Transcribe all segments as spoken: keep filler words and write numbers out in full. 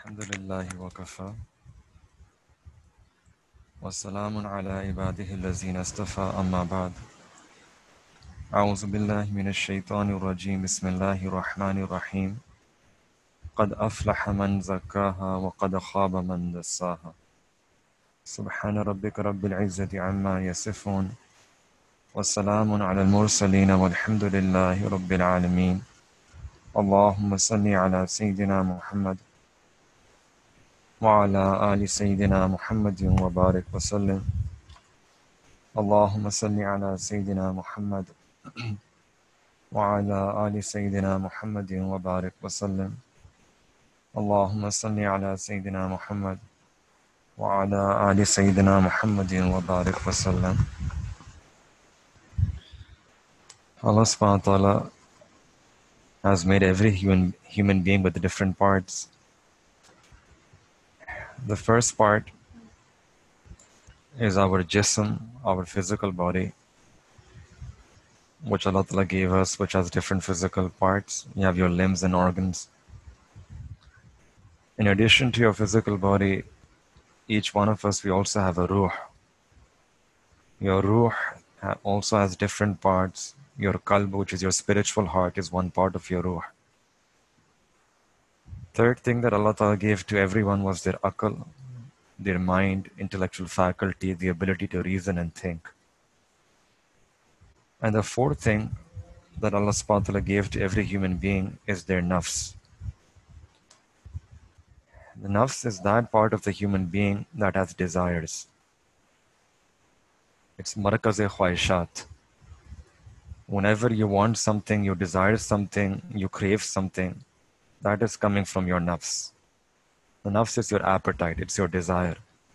الحمد لله وكفى وسلام على عباده الذين اصطفى أما بعد أعوذ بالله من الشيطان الرجيم بسم الله الرحمن الرحيم قد أفلح من زكاها وقد خاب من دساها سبحان ربك رب العزة عما يصفون والسلام على المرسلين والحمد لله رب العالمين اللهم صل على سيدنا محمد وعلى آل سيدنا محمد وبارك وسلم اللهم صل على سيدنا محمد وعلى آل سيدنا محمد وبارك وسلم اللهم صل على سيدنا محمد وعلى آل سيدنا محمد وبارك وسلم. Allah subhanahu wa ta'ala has made every human, human being with different parts. The first part is our jism, our physical body, which Allah ta'ala gave us, which has different physical parts. You have your limbs and organs. In addition to your physical body, each one of us, we also have a ruh. Your ruh also has different parts. Your qalb, which is your spiritual heart, is one part of your ruh. Third thing that Allah Ta'ala gave to everyone was their aql, their mind, intellectual faculty, the ability to reason and think. And the fourth thing that Allah subhanahu wa ta'ala gave to every human being is their nafs. The nafs is that part of the human being that has desires. It's markaz-e khwaishat. Whenever you want something, you desire something, you crave something, that is coming from your nafs. The nafs is your appetite, it's your desire.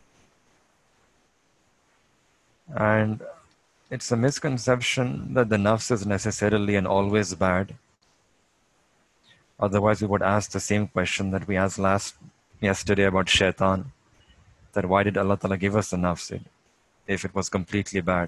And it's a misconception that the nafs is necessarily and always bad. Otherwise, we would ask the same question that we asked last yesterday about shaitan, that why did Allah Ta'ala give us the nafs if it was completely bad?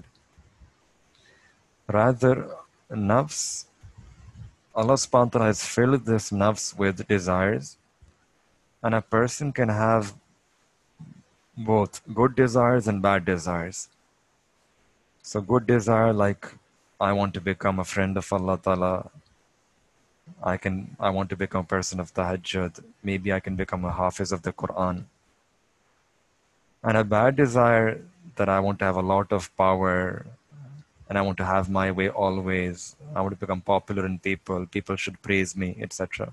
Rather, nafs, Allah subhanahu wa ta'ala has filled this nafs with desires, and a person can have both good desires and bad desires. So good desire, like I want to become a friend of Allah Ta'ala, I can I want to become a person of tahajjud, maybe I can become a hafiz of the Quran. And a bad desire that I want to have a lot of power, and I want to have my way always. I want to become popular in people. People should praise me, et cetera.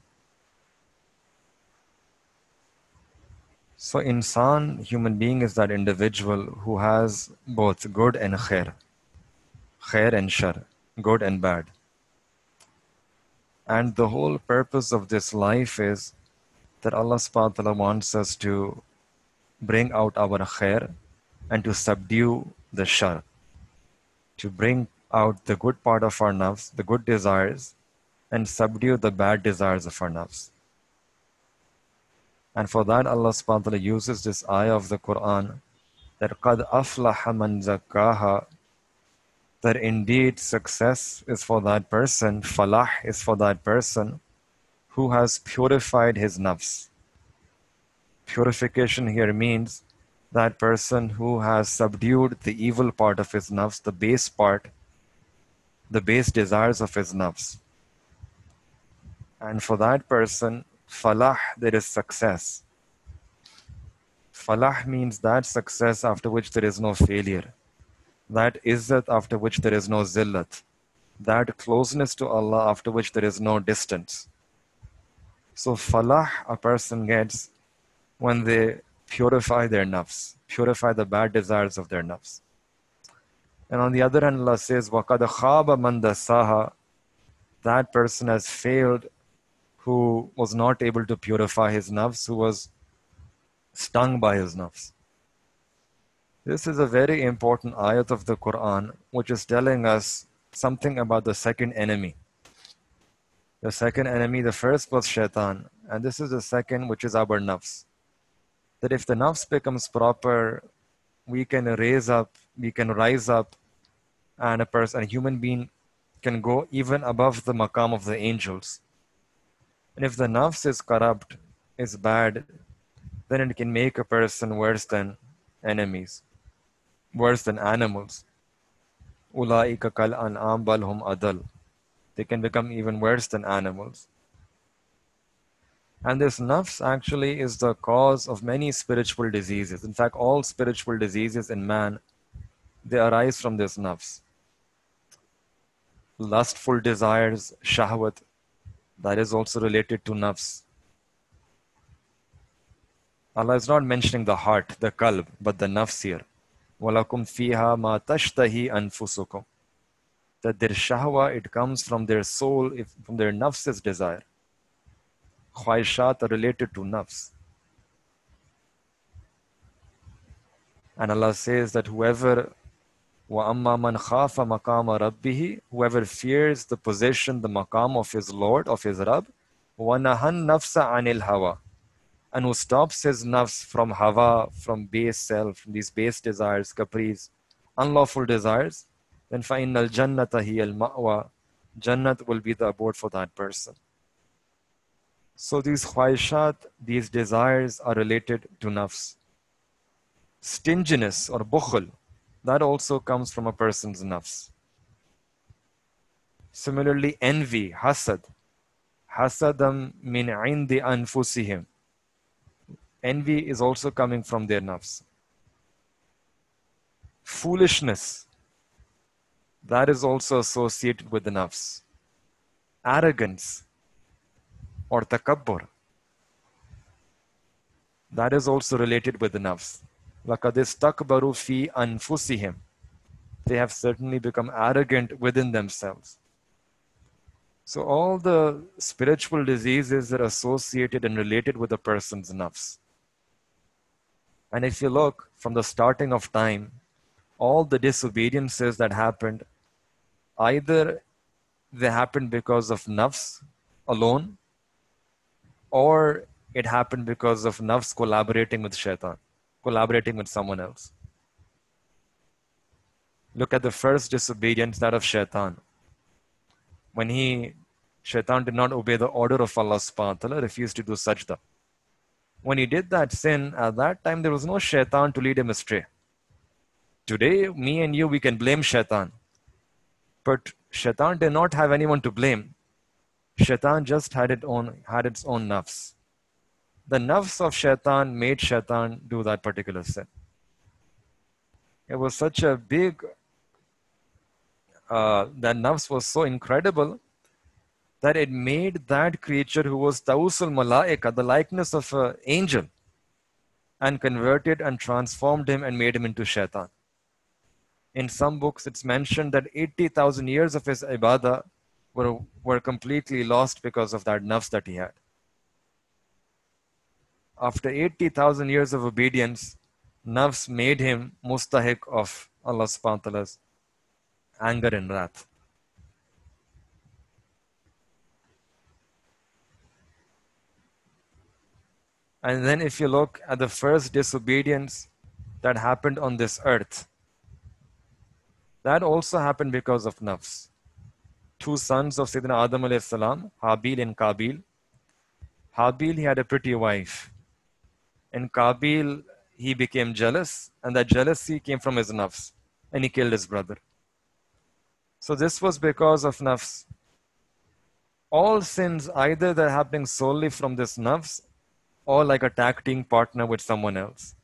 So insan, human being, is that individual who has both good and khair. Khair and shar. Good and bad. And the whole purpose of this life is that Allah subhanahu wa ta'ala wants us to bring out our khair and to subdue the shar. To bring out the good part of our nafs, the good desires, and subdue the bad desires of our nafs. And for that, Allah subhanahu wa ta'ala uses this ayah of the Quran, that قَدْ أَفْلَحَ مَنْ زَكَّاهَا, that indeed success is for that person, falah is for that person who has purified his nafs. Purification here means that person who has subdued the evil part of his nafs, the base part, the base desires of his nafs. And for that person, falah, there is success. Falah means that success after which there is no failure. That izzat after which there is no zillat. That closeness to Allah after which there is no distance. So falah a person gets when they purify their nafs, purify the bad desires of their nafs. And on the other hand, Allah says, وَقَدْ خَابَ مَنْ دَسَّاهَا, that person has failed who was not able to purify his nafs, who was stung by his nafs. This is a very important ayat of the Quran, which is telling us something about the second enemy. The second enemy, the first was shaitan, and this is the second, which is our nafs. That if the nafs becomes proper, we can raise up, we can rise up, and a person, a human being can go even above the maqam of the angels. And if the nafs is corrupt, is bad, then it can make a person worse than enemies, worse than animals. Ulaika kal an'am bal hum adal. They can become even worse than animals. And this nafs actually is the cause of many spiritual diseases. In fact, all spiritual diseases in man, they arise from this nafs. Lustful desires, shahwat, that is also related to nafs. Allah is not mentioning the heart, the qalb, but the nafs here. وَلَكُمْ فِيهَا مَا تَشْتَهِي أَنفُسُكُمْ. That their shahwa, it comes from their soul, from their nafs's desire. Khwaishat are related to nafs. And Allah says that whoever وَأَمَّا مَنْ خَافَ مَقَامَ رَبِّهِ, whoever fears the position, the maqam of his Lord, of his Rabb, وَنَهَى النَّفْسَ عَنِ الْهَوَى, and who stops his nafs from hawa, from base self, from these base desires, caprice, unlawful desires, then فَإِنَّ الْجَنَّةَ هِيَ الْمَأْوَى, Jannat will be the abode for that person. So these khwaishat, these desires are related to nafs. Stinginess or bukhul, that also comes from a person's nafs. Similarly, envy, hasad, hasadam min indi anfusihim. Envy is also coming from their nafs. Foolishness, that is also associated with the nafs. Arrogance or takabbur, that is also related with the nafs. لَقَدْ اسْتَكْبَرُوا فِي أَنفُسِهِمْ. They have certainly become arrogant within themselves. So all the spiritual diseases are associated and related with a person's nafs. And if you look from the starting of time, all the disobediences that happened, either they happened because of nafs alone, or it happened because of nafs collaborating with shaitan, collaborating with someone else. Look at the first disobedience, that of shaitan. When he, shaitan did not obey the order of Allah subhanahu wa ta'ala, refused to do sajda. When he did that sin, at that time there was no shaitan to lead him astray. Today, me and you, we can blame shaitan. But shaitan did not have anyone to blame. Shaitan just had, it own, had its own nafs. The nafs of shaitan made shaitan do that particular sin. It was such a big, uh, that nafs was so incredible that it made that creature who was Tawusul Malaika, the likeness of an angel, and converted and transformed him and made him into shaitan. In some books, it's mentioned that eighty thousand years of his ibadah were, were completely lost because of that nafs that he had. After eighty thousand years of obedience, nafs made him mustahiq of Allah subhanahu wa ta'ala's anger and wrath. And then if you look at the first disobedience that happened on this earth, that also happened because of nafs. Two sons of Sayyidina Adam alayhi salam, Habil and Qabil. Habil, he had a pretty wife. And Qabil, he became jealous, and that jealousy came from his nafs, and he killed his brother. So this was because of nafs. All sins, either they're happening solely from this nafs, or like a tag team partner with someone else.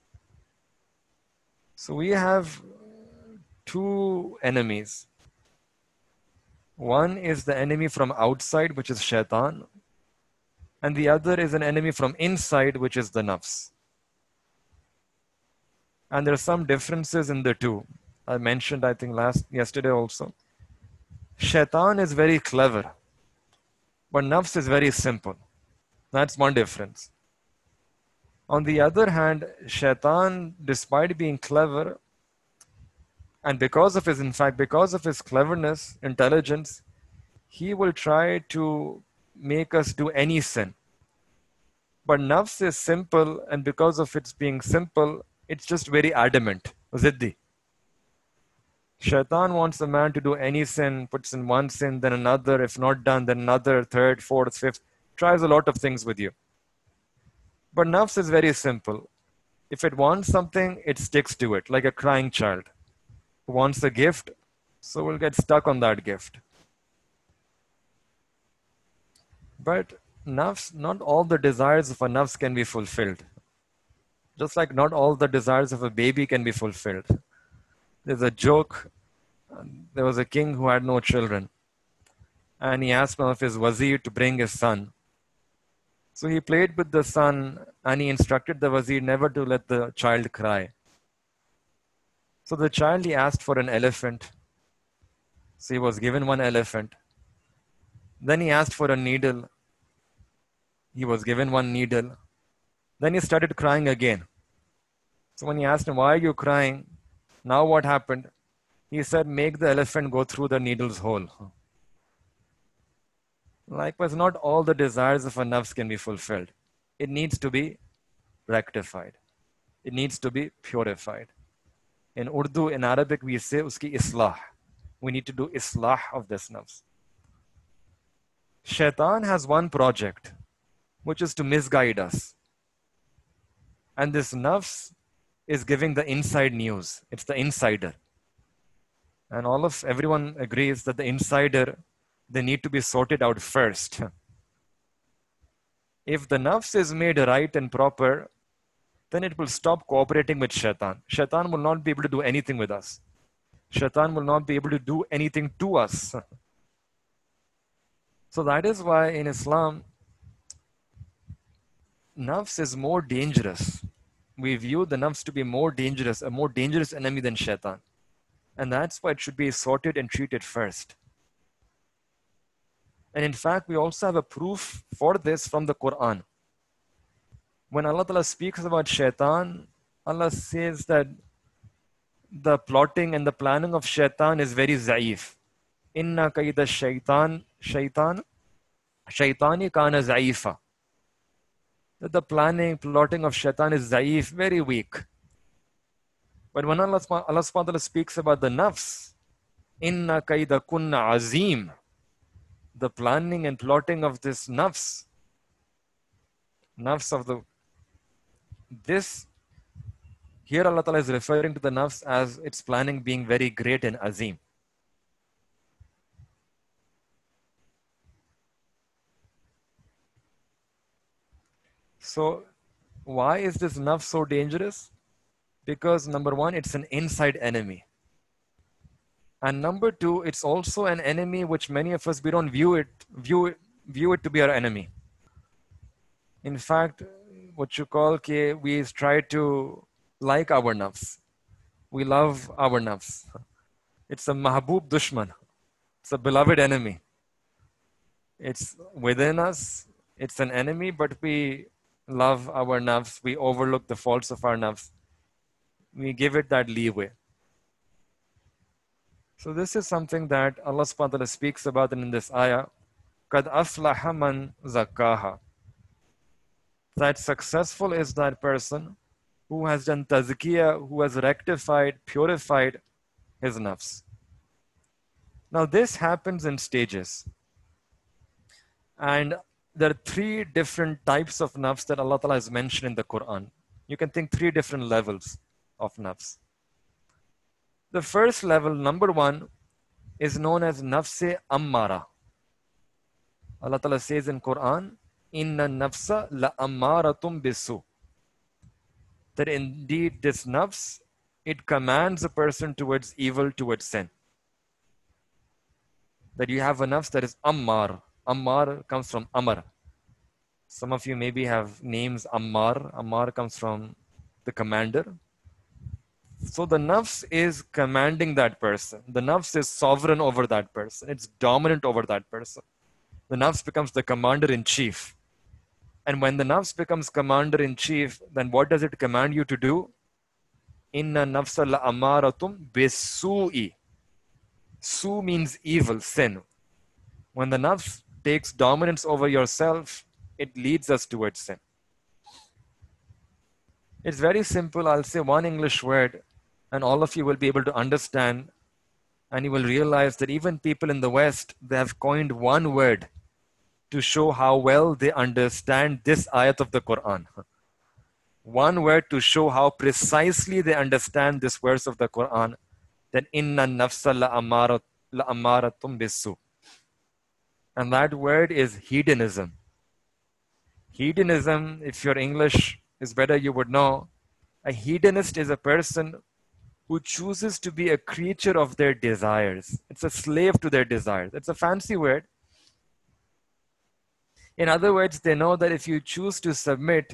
So we have two enemies. One is the enemy from outside, which is shaitan, and the other is an enemy from inside, which is the nafs. And there are some differences in the two. I mentioned, I think, last yesterday also. Shaitan is very clever, but nafs is very simple. That's one difference. On the other hand, shaitan, despite being clever, and because of his, in fact, because of his cleverness, intelligence, he will try to make us do any sin. But nafs is simple, and because of its being simple, it's just very adamant. Ziddi. Shaitan wants a man to do any sin, puts in one sin, then another, if not done, then another, third, fourth, fifth, tries a lot of things with you. But nafs is very simple. If it wants something, it sticks to it, like a crying child who wants a gift, so will get stuck on that gift. But nafs, not all the desires of a nafs can be fulfilled. Just like not all the desires of a baby can be fulfilled. There's a joke. There was a king who had no children, and he asked one of his wazir to bring his son. So he played with the son, and he instructed the wazir never to let the child cry. So the child, he asked for an elephant. So he was given one elephant. Then he asked for a needle. He was given one needle. Then he started crying again. So when he asked him, why are you crying? Now what happened? He said, make the elephant go through the needle's hole. Likewise, not all the desires of a nafs can be fulfilled. It needs to be rectified. It needs to be purified. In Urdu, in Arabic, we say uski islah. We need to do islah of this nafs. Shaitan has one project, which is to misguide us. And this nafs is giving the inside news. It's the insider. And all of everyone agrees that the insider, they need to be sorted out first. If the nafs is made right and proper, then it will stop cooperating with shaitan. Shaitan will not be able to do anything with us. Shaitan will not be able to do anything to us. So that is why in Islam, nafs is more dangerous. We view the nafs to be more dangerous, a more dangerous enemy than shaitan. And that's why it should be sorted and treated first. And in fact, we also have a proof for this from the Quran. When Allah Ta'ala speaks about shaitan, Allah says that the plotting and the planning of shaitan is very zaif. Inna kaida shaitan, shaitan, shaitani kana zaifa. That the planning, plotting of shaitan is zaif, very weak. But when Allah, Allah subhanahu wa ta'ala speaks about the nafs, inna kaida kunna azim, the planning and plotting of this nafs, nafs of the, this, here Allah Ta'ala is referring to the nafs as its planning being very great and azim. So, why is this nafs so dangerous? Because number one, it's an inside enemy. And number two, it's also an enemy which many of us, we don't view it, view it, view it to be our enemy. In fact, what you call, ke, we try to like our nafs. We love our nafs. It's a mahbub dushman. It's a beloved enemy. It's within us. It's an enemy, but we love our nafs. We overlook the faults of our nafs. We give it that leeway. So this is something that Allah subhanahu wa ta'ala speaks about in this ayah. Kad aflaha man zakkaha. That successful is that person who has done tazkiyah, who has rectified, purified his nafs. Now this happens in stages. And there are three different types of nafs that Allah Ta'ala has mentioned in the Quran. You can think three different levels of nafs. The first level, number one, is known as nafse ammara. Allah Ta'ala says in Quran, inna nafsa la ammaratum bisu. That indeed this nafs, it commands a person towards evil, towards sin. That you have a nafs that is ammar. Ammar comes from Amar. Some of you maybe have names Ammar. Ammar comes from the commander. So the nafs is commanding that person. The nafs is sovereign over that person. It's dominant over that person. The nafs becomes the commander in chief. And when the nafs becomes commander in chief, then what does it command you to do? Inna nafsa la amaratum bisu'i. Su means evil, sin. When the nafs takes dominance over yourself, it leads us towards sin. It's very simple. I'll say one English word and all of you will be able to understand, and you will realize that even people in the West, they have coined one word to show how well they understand this ayat of the Quran. one word to show how precisely they understand this verse of the Quran, then inna nafsa la'amaratum bisu. And that word is hedonism. Hedonism, if your English is better, you would know. A hedonist is a person who chooses to be a creature of their desires. It's a slave to their desires. It's a fancy word. In other words, they know that if you choose to submit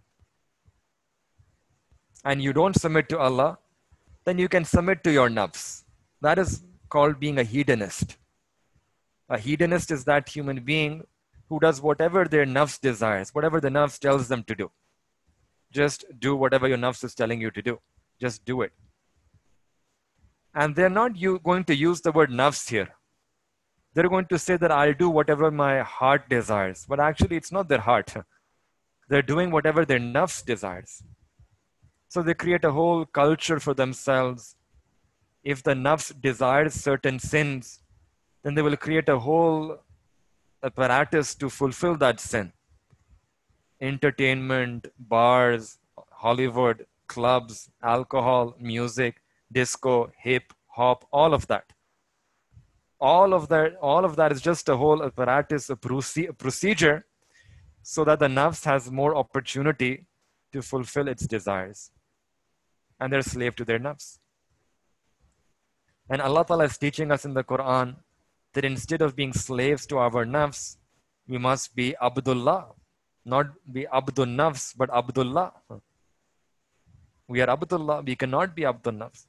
and you don't submit to Allah, then you can submit to your nafs. That is called being a hedonist. A hedonist is that human being who does whatever their nafs desires, whatever the nafs tells them to do. Just do whatever your nafs is telling you to do. Just do it. And they're not you going to use the word nafs here. They're going to say that I'll do whatever my heart desires. But actually, it's not their heart. They're doing whatever their nafs desires. So they create a whole culture for themselves. If the nafs desires certain sins, then they will create a whole apparatus to fulfill that sin. Entertainment, bars, Hollywood, clubs, alcohol, music, disco, hip hop, all of that. All of that, all of that is just a whole apparatus, a procedure, so that the nafs has more opportunity to fulfill its desires. And they're slave to their nafs. And Allah Ta'ala is teaching us in the Quran that instead of being slaves to our nafs, we must be Abdullah. Not be Abdul Nafs, but Abdullah. We are Abdullah, we cannot be Abdul Nafs.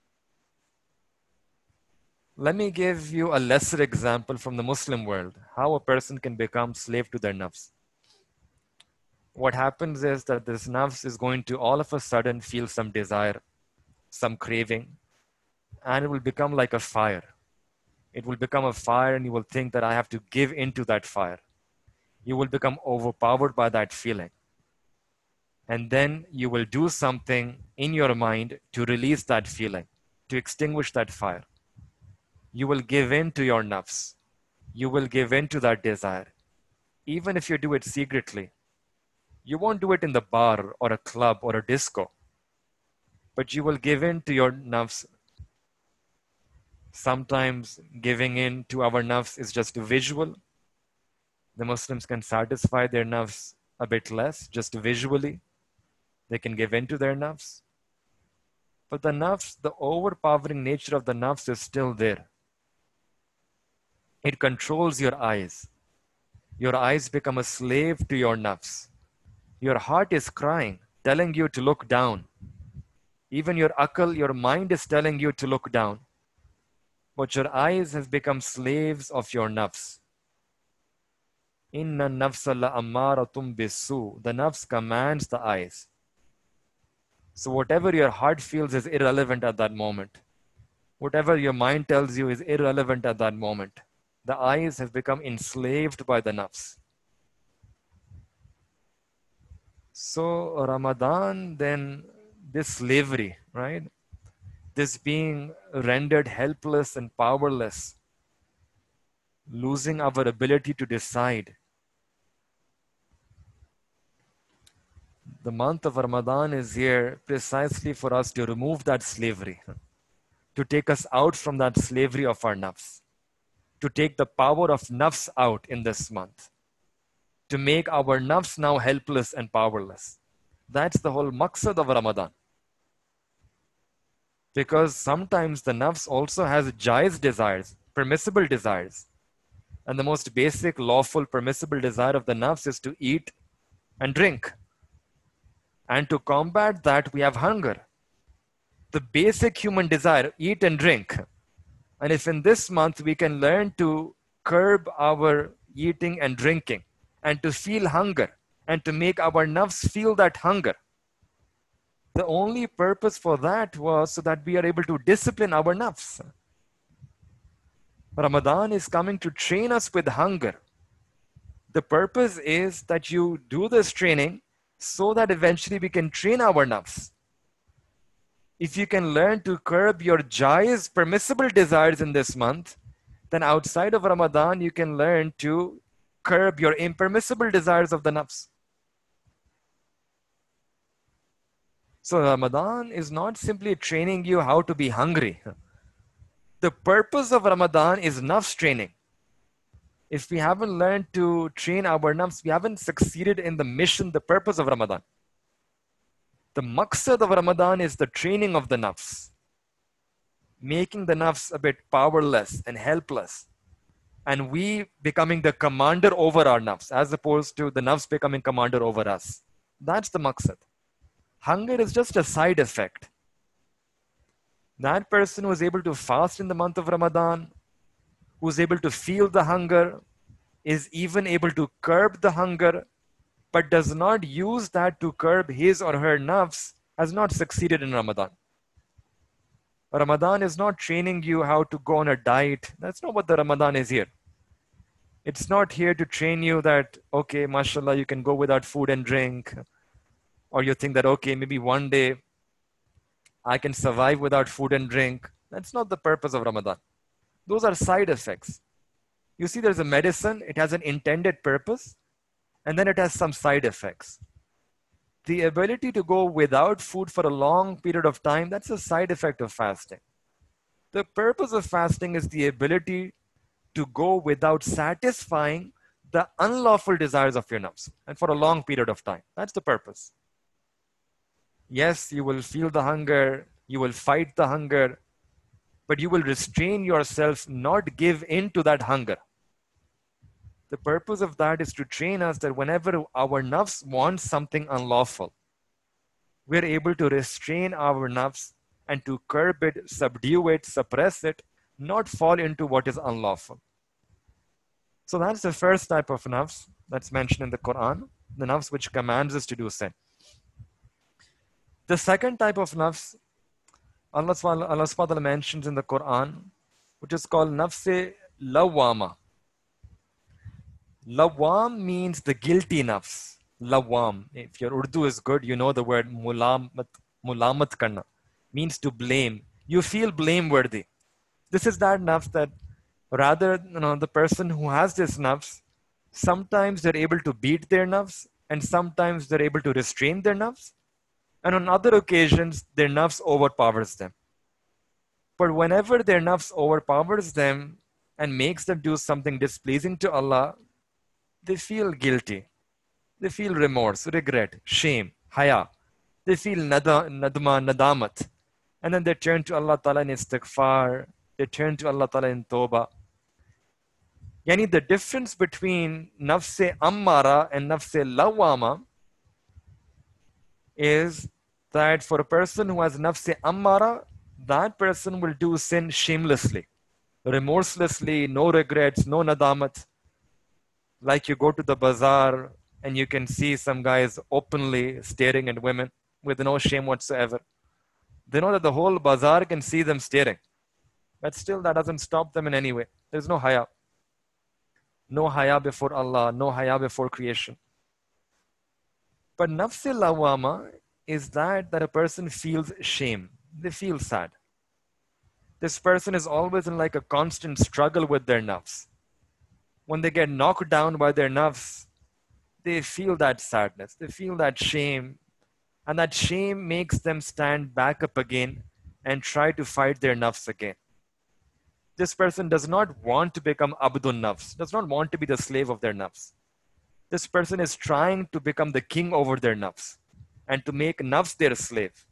Let me give you a lesser example from the Muslim world, how a person can become slave to their nafs. What happens is that this nafs is going to all of a sudden feel some desire, some craving, and it will become like a fire. It will become a fire and you will think that I have to give into that fire. You will become overpowered by that feeling. And then you will do something in your mind to release that feeling, to extinguish that fire. You will give in to your nafs. You will give in to that desire. Even if you do it secretly. You won't do it in the bar or a club or a disco. But you will give in to your nafs. Sometimes giving in to our nafs is just visual. The Muslims can satisfy their nafs a bit less, just visually. They can give in to their nafs. But the nafs, the overpowering nature of the nafs is still there. It controls your eyes. Your eyes become a slave to your nafs. Your heart is crying, telling you to look down. Even your akal, your mind is telling you to look down. But your eyes have become slaves of your nafs. Inna nafsa la'ammaratum bisu. The nafs commands the eyes. So whatever your heart feels is irrelevant at that moment. Whatever your mind tells you is irrelevant at that moment. The eyes have become enslaved by the nafs. So Ramadan, then this slavery, right? This being rendered helpless and powerless, losing our ability to decide. The month of Ramadan is here precisely for us to remove that slavery, to take us out from that slavery of our nafs, to take the power of nafs out in this month, to make our nafs now helpless and powerless. That's the whole maqsad of Ramadan. Because sometimes the nafs also has jaiz desires, permissible desires. And the most basic, lawful, permissible desire of the nafs is to eat and drink. And to combat that, we have hunger. The basic human desire, eat and drink. And if in this month we can learn to curb our eating and drinking, and to feel hunger, and to make our nafs feel that hunger. The only purpose for that was so that we are able to discipline our nafs. Ramadan is coming to train us with hunger. The purpose is that you do this training so that eventually we can train our nafs. If you can learn to curb your jaiz, permissible desires in this month, then outside of Ramadan, you can learn to curb your impermissible desires of the nafs. So Ramadan is not simply training you how to be hungry. The purpose of Ramadan is nafs training. If we haven't learned to train our nafs, we haven't succeeded in the mission, the purpose of Ramadan. The maqsad of Ramadan is the training of the nafs, making the nafs a bit powerless and helpless, and we becoming the commander over our nafs, as opposed to the nafs becoming commander over us. That's the maqsad. Hunger is just a side effect. That person who is able to fast in the month of Ramadan, who is able to feel the hunger, is even able to curb the hunger, but does not use that to curb his or her nafs, has not succeeded in Ramadan. Ramadan is not training you how to go on a diet. That's not what the Ramadan is here. It's not here to train you that, okay, mashallah, you can go without food and drink. Or you think that, okay, maybe one day I can survive without food and drink. That's not the purpose of Ramadan. Those are side effects. You see, there's a medicine, it has an intended purpose, and then it has some side effects. The ability to go without food for a long period of time, that's a side effect of fasting. The purpose of fasting is the ability to go without satisfying the unlawful desires of your nafs, and for a long period of time. That's the purpose. Yes, you will feel the hunger, you will fight the hunger, but you will restrain yourself, not give in to that hunger. The purpose of that is to train us that whenever our nafs wants something unlawful, we're able to restrain our nafs and to curb it, subdue it, suppress it, not fall into what is unlawful. So that's the first type of nafs that's mentioned in the Quran, the nafs which commands us to do sin. The second type of nafs, Allah subhanahu wa ta'ala mentions in the Quran, which is called nafs lawwama. Lawam means the guilty nafs. Lawam. If your Urdu is good, you know the word mulamat, mulamat karna, means to blame. You feel blameworthy. This is that nafs that rather, you know, the person who has this nafs, sometimes they're able to beat their nafs, and sometimes they're able to restrain their nafs. And on other occasions, their nafs overpowers them. But whenever their nafs overpowers them and makes them do something displeasing to Allah, they feel guilty. They feel remorse, regret, shame, haya. They feel nada, nadma, nadamat. And then they turn to Allah Ta'ala in istighfar. They turn to Allah Ta'ala in tawbah. Yani the difference between nafse ammara and nafse lawama is that for a person who has nafse ammara, that person will do sin shamelessly, remorselessly, no regrets, no nadamat. Like you go to the bazaar and you can see some guys openly staring at women with no shame whatsoever. They know that the whole bazaar can see them staring, but still that doesn't stop them in any way. There's no haya. No haya before Allah, no haya before creation. But nafs lawama is that that a person feels shame. They feel sad. This person is always in like a constant struggle with their nafs. When they get knocked down by their nafs, they feel that sadness. They feel that shame. And that shame makes them stand back up again and try to fight their nafs again. This person does not want to become abdun nafs, does not want to be the slave of their nafs. This person is trying to become the king over their nafs and to make nafs their slave.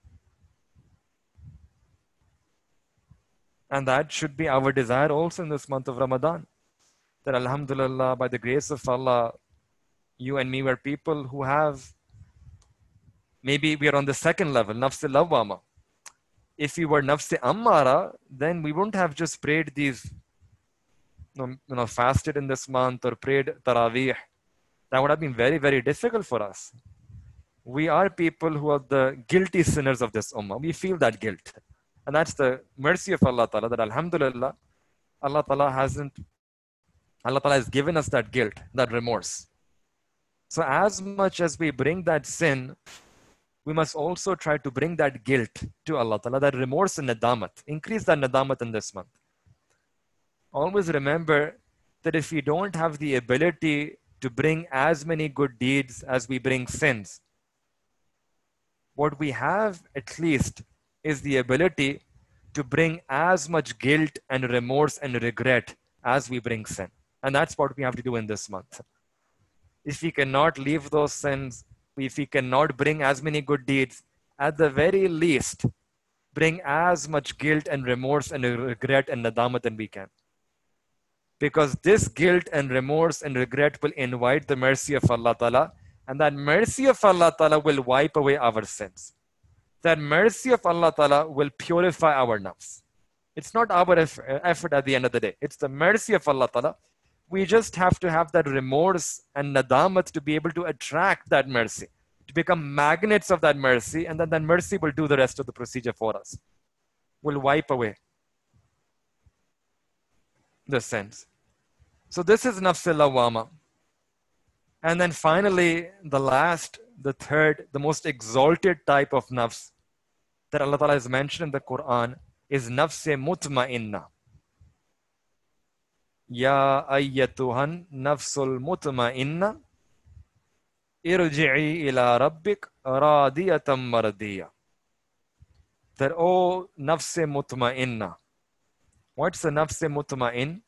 And that should be our desire also in this month of Ramadan. That alhamdulillah, by the grace of Allah, you and me were people who have, maybe we are on the second level, nafs lawwama. If we were nafs ammara, then we wouldn't have just prayed these, you know, you know, fasted in this month or prayed taraweeh. That would have been very, very difficult for us. We are people who are the guilty sinners of this ummah. We feel that guilt. And that's the mercy of Allah Ta'ala, that alhamdulillah, Allah Ta'ala hasn't, Allah Ta'ala has given us that guilt, that remorse. So as much as we bring that sin, we must also try to bring that guilt to Allah Ta'ala, that remorse and nadamat. Increase that nadamat in this month. Always remember that if we don't have the ability to bring as many good deeds as we bring sins, What we have at least is the ability to bring as much guilt and remorse and regret as we bring sin. And that's what we have to do in this month. If we cannot leave those sins, if we cannot bring as many good deeds, at the very least, bring as much guilt and remorse and regret and nadamat than we can. Because this guilt and remorse and regret will invite the mercy of Allah Ta'ala, and that mercy of Allah Ta'ala will wipe away our sins. That mercy of Allah Ta'ala will purify our nafs. It's not our effort at the end of the day. It's the mercy of Allah Ta'ala. We just have to have that remorse and nadamat to be able to attract that mercy, to become magnets of that mercy, and then that mercy will do the rest of the procedure for us. Will wipe away the sins. So this is nafs al-lawwama. And then finally, the last, the third, the most exalted type of nafs that Allah Ta'ala has mentioned in the Quran is nafs mutma'inna. Ya ayyatuhan nafsul mutma'inna irji'i ila rabbik radiyatan mardiya. That, oh, nafs mutma'inna. What's the nafs mutma'in?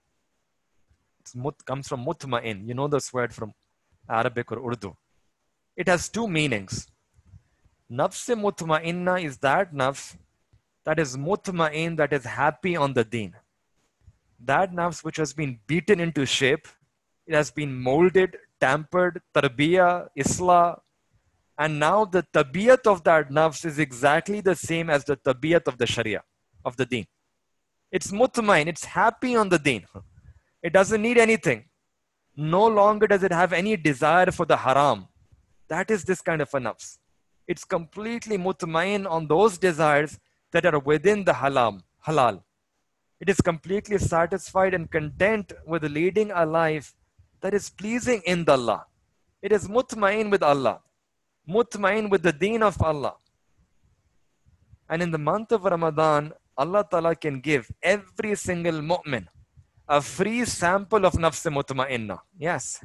It mut, comes from mutma'in. You know this word from Arabic or Urdu. It has two meanings. Nafs mutma'inna is that nafs that is mutma'in, that is happy on the deen. That nafs which has been beaten into shape, it has been molded, tampered, tarbiyah, islah, and now the tabiyat of that nafs is exactly the same as the tabiyat of the sharia, of the deen. It's mutma'in, it's happy on the deen. It doesn't need anything. No longer does it have any desire for the haram. That is this kind of a nafs. It's completely mutma'in on those desires that are within the halam, halal. It is completely satisfied and content with leading a life that is pleasing in the Allah. It is mutma'in with Allah, mutma'in with the deen of Allah. And in the month of Ramadan, Allah Ta'ala can give every single mu'min a free sample of nafs mutma'inna. Yes.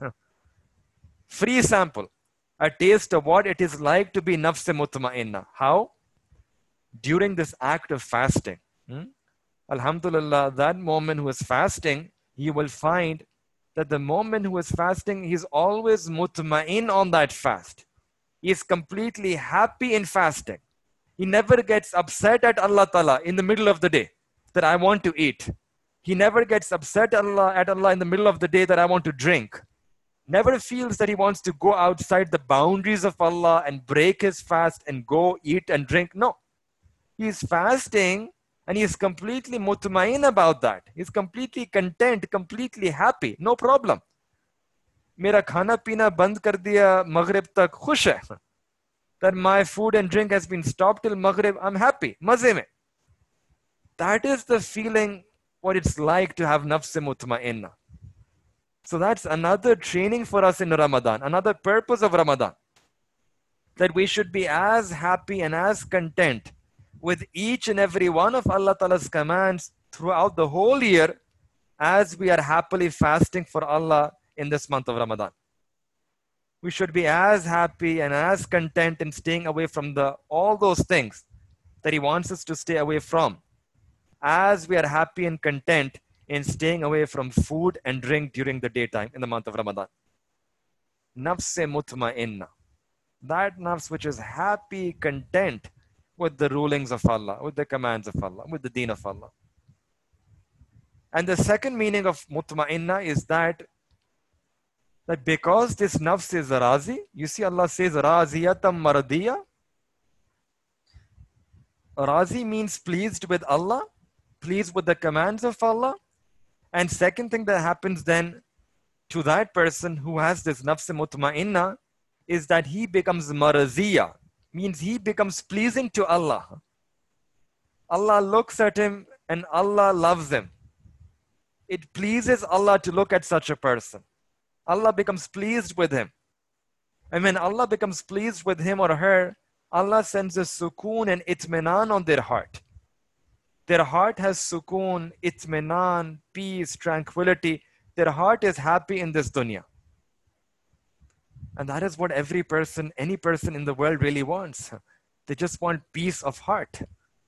Free sample. A taste of what it is like to be nafs mutma'inna. How? During this act of fasting. Hmm? Alhamdulillah, that moment who is fasting, you will find that the moment who is fasting, he's always mutma'in on that fast. He is completely happy in fasting. He never gets upset at Allah Ta'ala in the middle of the day that I want to eat. He never gets upset at Allah, at Allah in the middle of the day that I want to drink. Never feels that he wants to go outside the boundaries of Allah and break his fast and go eat and drink. No. He is fasting and he is completely mutma'in about that. He is completely content, completely happy. No problem. Mera khana pina band kar diya maghrib tak khush hai. That my food and drink has been stopped till maghrib. I'm happy. Maze mein. That is the feeling what it's like to have nafs mutma'inna. So that's another training for us in Ramadan, another purpose of Ramadan. That we should be as happy and as content with each and every one of Allah Ta'ala's commands throughout the whole year as we are happily fasting for Allah in this month of Ramadan. We should be as happy and as content in staying away from the all those things that He wants us to stay away from, as we are happy and content in staying away from food and drink during the daytime in the month of Ramadan. Nafs mutma'inna. That nafs which is happy, content with the rulings of Allah, with the commands of Allah, with the deen of Allah. And the second meaning of mutma'inna is that, that because this nafs is razi, you see Allah says raziyatam mardiya. Razi means pleased with Allah, pleased with the commands of Allah. And second thing that happens then to that person who has this nafs mutma'inna is that he becomes marziya, means he becomes pleasing to Allah. Allah looks at him and Allah loves him. It pleases Allah to look at such a person. Allah becomes pleased with him. And when Allah becomes pleased with him or her, Allah sends a sukoon and itminan on their heart. Their heart has sukoon, itminan, peace, tranquility. Their heart is happy in this dunya. And that is what every person, any person in the world really wants. They just want peace of heart.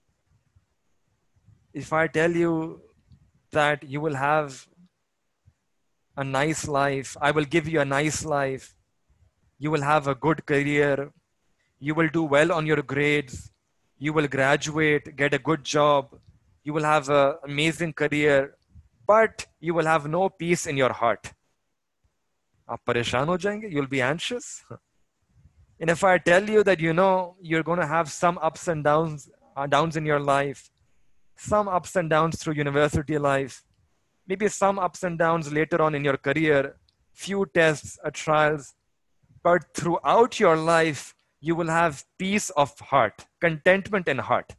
If I tell you that you will have a nice life, I will give you a nice life, you will have a good career, you will do well on your grades, you will graduate, get a good job, you will have an amazing career, but you will have no peace in your heart. आप परेशान हो जाएंगे? You'll be anxious. And if I tell you that, you know, you're going to have some ups and downs, uh, downs in your life, some ups and downs through university life, maybe some ups and downs later on in your career, few tests, uh, trials, but throughout your life, you will have peace of heart, contentment in heart.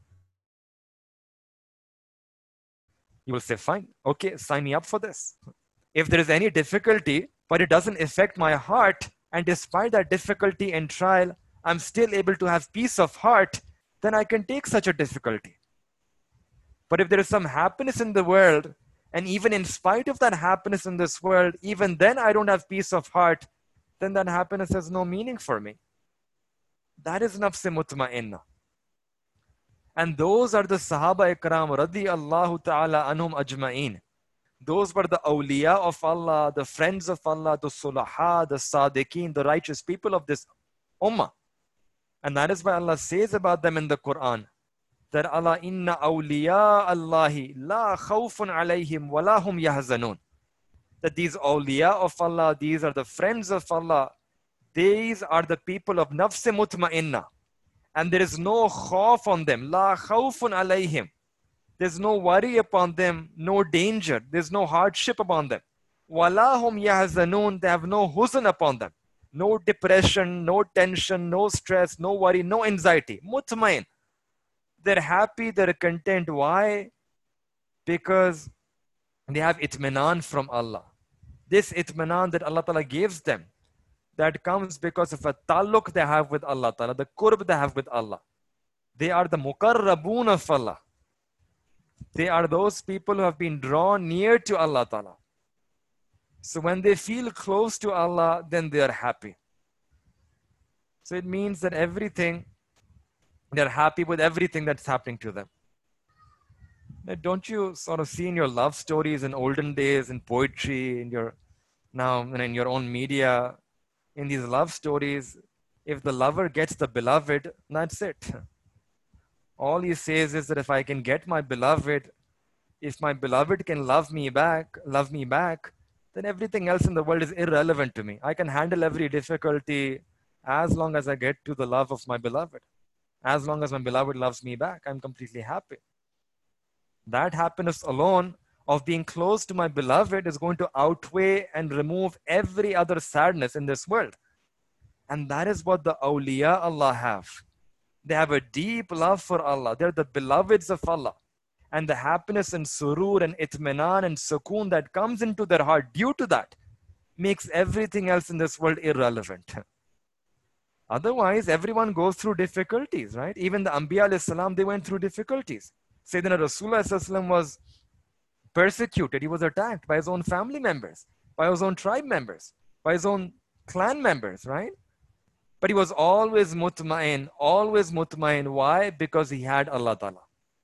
You will say, fine, okay, sign me up for this. If there is any difficulty, but it doesn't affect my heart, and despite that difficulty and trial, I'm still able to have peace of heart, then I can take such a difficulty. But if there is some happiness in the world, and even in spite of that happiness in this world, even then I don't have peace of heart, then that happiness has no meaning for me. That is nafs mutma'inna. And those are the Sahaba Ikram radiyallahu ta'ala anhum ajma'in. Those were the awliya of Allah, the friends of Allah, the sulaha, the sadiqeen, the righteous people of this ummah. And that is why Allah says about them in the Quran, that Allah inna awliya Allahi la khawfun alayhim wa la hum yahzanun. That these awliya of Allah, these are the friends of Allah, these are the people of nafs mutma'inna. And there is no khawf on them, la khawfun alayhim. There's no worry upon them, no danger. There's no hardship upon them. Walahum yahzanun, they have no huzn upon them. No depression, no tension, no stress, no worry, no anxiety. Mutmain. They're happy, they're content. Why? Because they have itminan from Allah. This itminan that Allah Ta'ala gives them, that comes because of a taluk they have with Allah Ta'ala, the qurb they have with Allah. They are the muqarrabun of Allah. They are those people who have been drawn near to Allah Ta'ala. So when they feel close to Allah, then they are happy. So it means that everything, they're happy with everything that's happening to them. Now, don't you sort of see in your love stories in olden days, in poetry, in your now in your own media, in these love stories, if the lover gets the beloved, that's it. All he says is that if I can get my beloved, if my beloved can love me back, love me back, then everything else in the world is irrelevant to me. I can handle every difficulty as long as I get to the love of my beloved. As long as my beloved loves me back, I'm completely happy. That happiness alone of being close to my beloved is going to outweigh and remove every other sadness in this world. And that is what the awliya Allah have. They have a deep love for Allah. They're the beloveds of Allah. And the happiness and surur and itminan and sukoon that comes into their heart due to that makes everything else in this world irrelevant. Otherwise, everyone goes through difficulties, right? Even the Anbiya alayhi salam, they went through difficulties. Sayyidina Rasulullah was persecuted. He was attacked by his own family members, by his own tribe members, by his own clan members, right? But he was always mutmain, always mutmain. Why? Because he had Allah Ta'ala.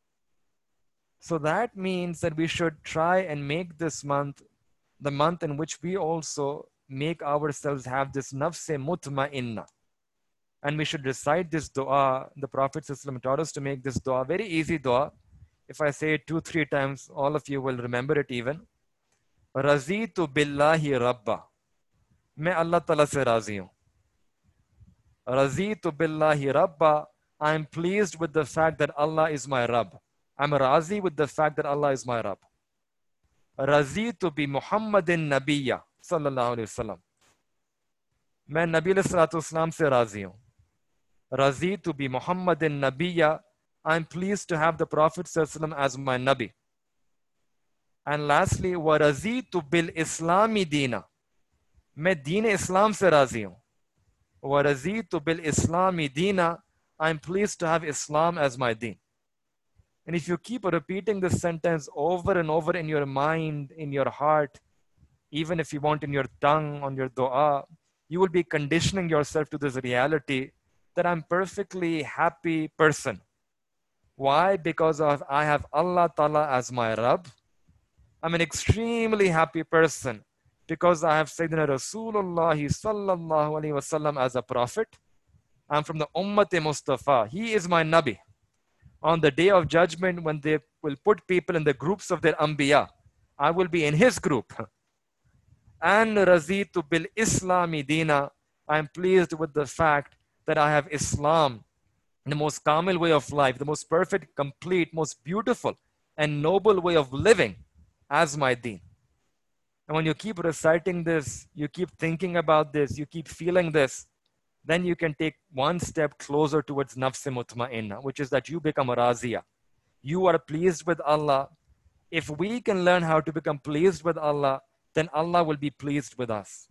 So that means that we should try and make this month the month in which we also make ourselves have this nafs mutmainna. And we should recite this dua. The Prophet ﷺ taught us to make this dua. Very easy dua. If I say it two, three times, all of you will remember it even. Razitu billahi rabba. Main Allah Ta'ala se razi hu. Razitu billahi rabba. I am pleased with the fact that Allah is my Rabb. I'm razi with the fact that Allah is my Rabb. Razitu bi Muhammadin Nabiyya. Sallallahu alayhi wa sallam. Main Nabi alayhi salatu wasalam se razi hu. Razitu bi Muhammadin Nabiyya. I'm pleased to have the Prophet ﷺ as my Nabi. And lastly, wa razitu bil Islami dina. Main deen Islam se razi hu. Wa razitu bil Islami dina. I'm pleased to have Islam as my deen. And if you keep repeating this sentence over and over in your mind, in your heart, even if you want in your tongue, on your dua, you will be conditioning yourself to this reality that I'm perfectly happy person. Why? Because of I have Allah Ta'ala as my Rabb. I'm an extremely happy person because I have Sayyidina Rasulullah sallallahu alaihi wasallam as a prophet. I'm from the Ummat Mustafa. He is my Nabi. On the day of judgment, when they will put people in the groups of their Anbiya, I will be in his group. And Razitu bil Islami Dina. I'm pleased with the fact that I have Islam, the most kamil way of life, the most perfect, complete, most beautiful, and noble way of living as my deen. And when you keep reciting this, you keep thinking about this, you keep feeling this, then you can take one step closer towards nafs mutma'inna, which is that you become a razia. You are pleased with Allah. If we can learn how to become pleased with Allah, then Allah will be pleased with us.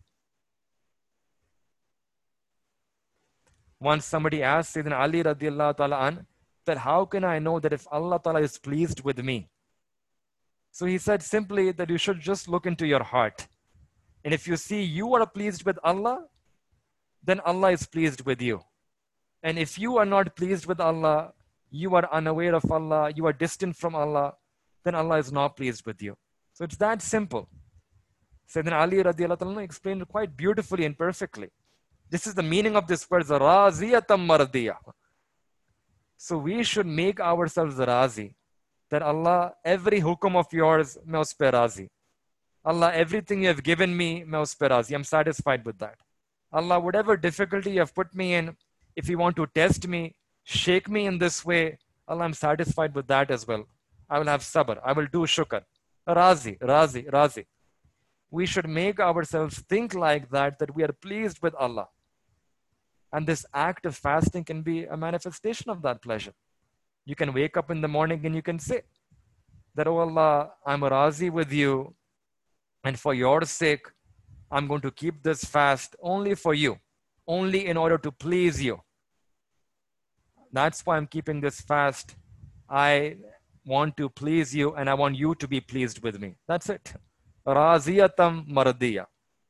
Once somebody asked Sayyidina Ali radiallahu ta'ala an, that how can I know that if Allah ta'ala is pleased with me? So he said simply that you should just look into your heart. And if you see you are pleased with Allah, then Allah is pleased with you. And if you are not pleased with Allah, you are unaware of Allah, you are distant from Allah, then Allah is not pleased with you. So it's that simple. Sayyidina Ali radiallahu ta'ala explained it quite beautifully and perfectly. This is the meaning of this word, raziyatam mardiya. So we should make ourselves razi. That Allah, every hukum of yours, main us pe razi. Allah, everything you have given me, main us pe razi. I'm satisfied with that. Allah, whatever difficulty you have put me in, if you want to test me, shake me in this way, Allah, I'm satisfied with that as well. I will have sabr. I will do shukr. Razi, razi, razi. We should make ourselves think like that, that we are pleased with Allah. And this act of fasting can be a manifestation of that pleasure. You can wake up in the morning and you can say that, oh Allah, I'm razi with you. And for your sake, I'm going to keep this fast only for you, only in order to please you. That's why I'm keeping this fast. I want to please you and I want you to be pleased with me. That's it. Raziyatam mardiya.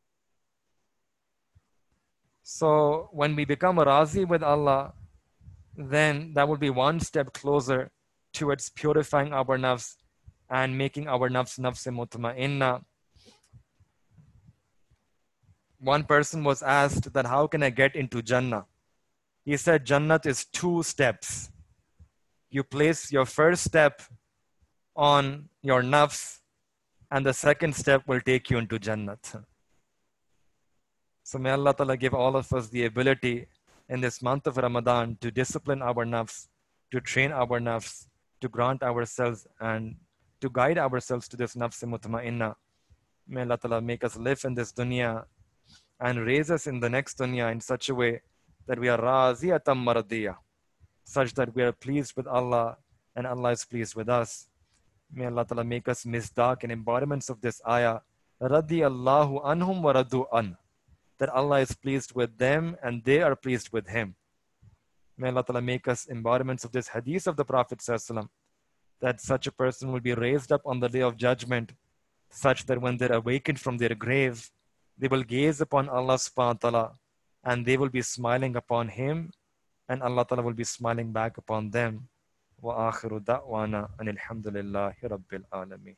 So when we become razi with Allah, then that will be one step closer towards purifying our nafs and making our nafs nafs mutma'inna. One person was asked that how can I get into Jannah? He said Jannat is two steps. You place your first step on your nafs and the second step will take you into Jannat. So may Allah Ta'ala give all of us the ability in this month of Ramadan to discipline our nafs, to train our nafs, to grant ourselves and to guide ourselves to this nafs mutma'inna. May Allah Ta'ala make us live in this dunya and raise us in the next dunya in such a way that we are raziyatam mardiya, such that we are pleased with Allah and Allah is pleased with us. May Allah Ta'ala make us misdaq and embodiments of this ayah, radiyallahu anhum wa radu an, that Allah is pleased with them and they are pleased with Him. May Allah Ta'ala make us embodiments of this hadith of the Prophet ﷺ, that such a person will be raised up on the day of judgment, such that when they're awakened from their grave, they will gaze upon Allah subhanahu wa ta'ala and they will be smiling upon Him and Allah Ta'ala will be smiling back upon them. Wa akhiru da'wana and alhamdulillahi rabbil alameen.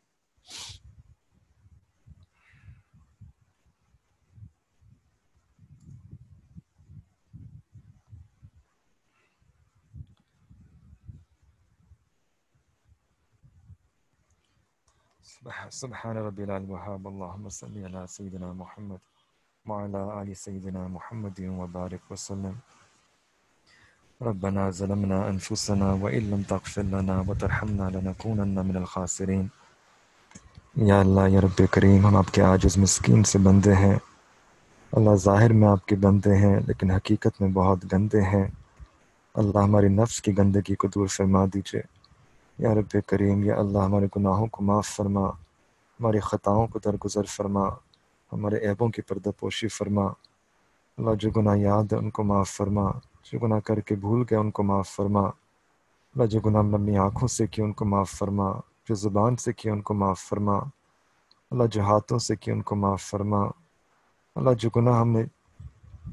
سبحان ربي الوهاب اللهم صل على سيدنا محمد وعلى آل سيدنا محمد وبارك وسلم. ربنا ظلمنا أنفسنا وإن لم تغفر لنا وترحمنا لنكونن من الخاسرين. या अल्लाह या रब्बे करीम, हम आपके आजिज़ मिस्कीन से बंदे हैं। अल्लाह ज़ाहिर में आपके बंदे हैं लेकिन हकीकत में बहुत गंदे हैं। अल्लाह हमारी नफ्स की गंदगी को दूर फरमा दीजिए या रब्बे करीम। या अल्लाह हमारे गुनाहों को माफ़ फरमा, हमारी ख़ताओं को दरगुज़र फरमा, हमारे ऐबों की पर्दापोशी फरमा। अल्लाह जो गुनाह याद है उनको माफ़ फरमा, जो गुनाह करके भूल गए उनको माफ़ फरमा। अल्लाह जो गुनाह हमने अपनी आँखों से किए उनको माफ़ फरमा, जो ज़ुबान से किए उनको माफ़ फरमा। अल्लाह जो हाथों से किए उनको माफ़ फरमा। अल्लाह जो गुनाह हमने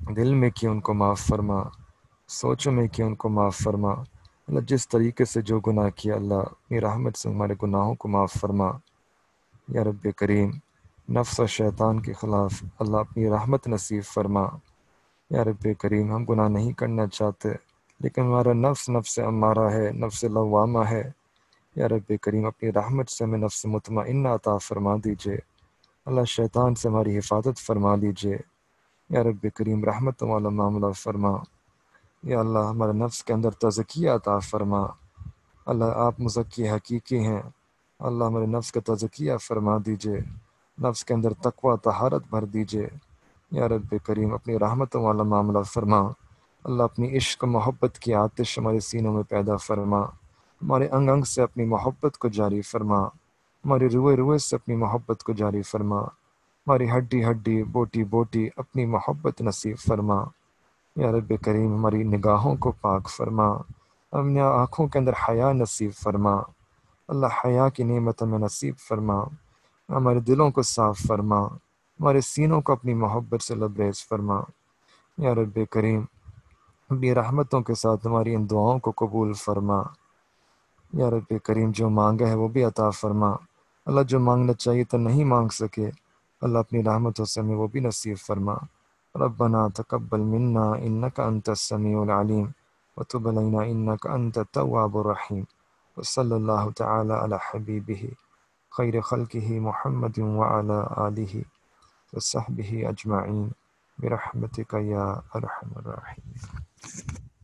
دل میں کی ان کو معاف فرما، سوچوں میں کی ان کو معاف فرما۔ اللہ جس طریقے سے جو گناہ کیا اللہ اپنی رحمت سے ہمارے گناہوں کو معاف فرما۔ یا رب کریم نفس و شیطان کے خلاف اللہ اپنی رحمت نصیب فرما۔ یا رب کریم ہم گناہ نہیں کرنا چاہتے لیکن ہمارا نفس نفس امارہ ہے، نفس لوامہ ہے۔ یا رب کریم اپنی رحمت سے ہمیں نفس مطمئنہ عطا فرما دیجئے۔ اللہ شیطان سے ہماری حفاظت فرما دیجئے۔ یا رب کریم رحمت والا معاملہ فرما۔ یا اللہ ہمارے نفس کے اندر تزکیہ عطا فرما۔ اللہ آپ مزکی حقیقی ہیں، اللہ ہمارے نفس کا تزکیہ فرما دیجئے، نفس کے اندر تقوی طہارت بھر دیجئے۔ یا رب کریم اپنی رحمت والا معاملہ فرما۔ اللہ اپنی عشق محبت کی آتش ہمارے سینوں میں پیدا فرما، ہمارے انگ انگ سے اپنی محبت کو جاری فرما، ہماری روئے روئے سے اپنی محبت کو جاری فرما، ہماری ہڈی ہڈی بوٹی بوٹی اپنی محبت نصیب فرما۔ یا رب کریم ہماری نگاہوں کو پاک فرما، اپنی آنکھوں کے اندر حیا نصیب فرما۔ اللہ حیا کی نعمت ہمیں نصیب فرما، ہمارے دلوں کو صاف فرما، ہمارے سینوں کو اپنی محبت سے لبریز فرما۔ یا رب کریم اپنی رحمتوں کے ساتھ ہماری ان دعاؤں کو قبول فرما۔ یا رب کریم جو مانگا ہے وہ بھی عطا فرما، اللہ جو مانگنا چاہیے تو نہیں مانگ سکے اللہ اپنی رحمتوں سے ہمیں وہ بھی نصیب فرما۔ ربنا تقبل منا انک انت السمیع العلیم وتب علینا انک انت التواب الرحیم، وصلی اللہ تعالی علی حبیبہ خیر خلقہ محمد وعلی آلہ وصحبہ اجمعین برحمتک یا ارحم الراحمین۔